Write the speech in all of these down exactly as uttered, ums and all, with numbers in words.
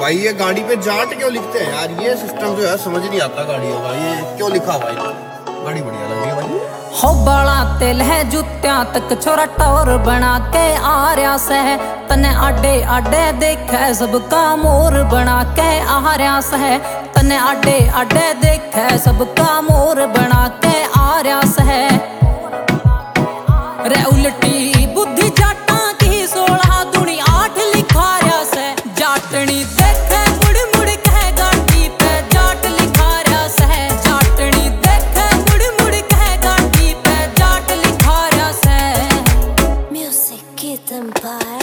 भाई ये गाड़ी पे जाट क्यों लिखते हैं यार? ये सिस्टम जो है समझ नहीं आता गाड़ियों का, ये क्यों लिखा भाई? गाड़ी बढ़िया लग रही है भाई। हो बड़ा तिल है जुत्तियां तक छोरा टोर बना के आ रहा से, तने आडे आडे देखे सबका मोर बना के आ रहा से, तने आडे आडे देखे सबका मोर बना के आ रहा से। रे उल्टी बुद्धि जाटा की सोलह दुनी आठ लिखा रहा से, जाटनी देखे मुड़ मुड़ कह गाड़ी पे जाट लिखा रहा से, जाटनी देखे मुड़ मुड़ कह गाड़ी पे जाट लिखा रहा से। Music Kid Empire।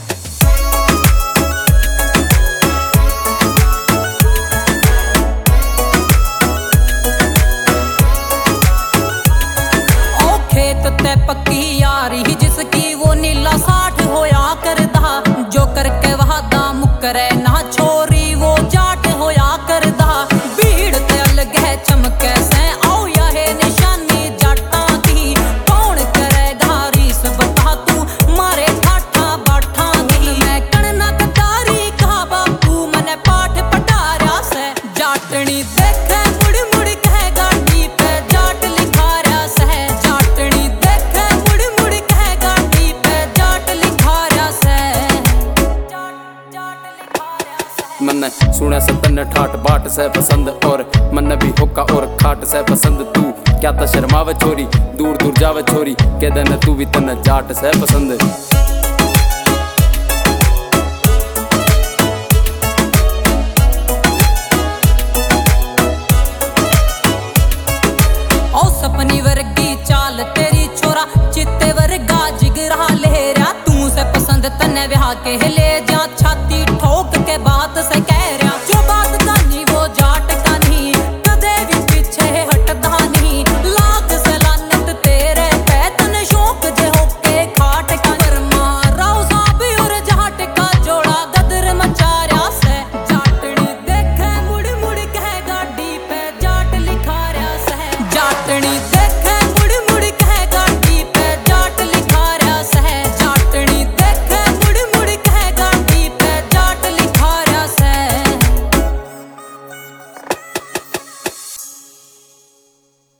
पक्की यारी जिसकी वो नीला साठ होया करदा, जो करके वादा मुकरे ना छोरी वो जाट होया करदा। भीड़ ते अलग है चमके से आओ या है निशानी जाटा की, कौन करेगा रीस बता तू मारे ठाठा बाठा की। मैं कणना कतारी कहा बापू मने पाठ पटारा से, जाटनी देखे मुड़ मुड़ कह गाड़ी पे जाट लिखा रहा से, जाटनी मन सुने से तन्ने ठाट बाट से पसंद, और मन भी होका और खाट से पसंद। तू क्या ता शर्मावे छोरी, दूर दूर जावे छोरी, के दिन तू भी तन्ने जाट से पसंद। ओ सपनी वर्गी चाल तेरी छोरा, चित्ते वर्गा जिगरा लेरा, तू से पसंद तन्ने ब्याह के ले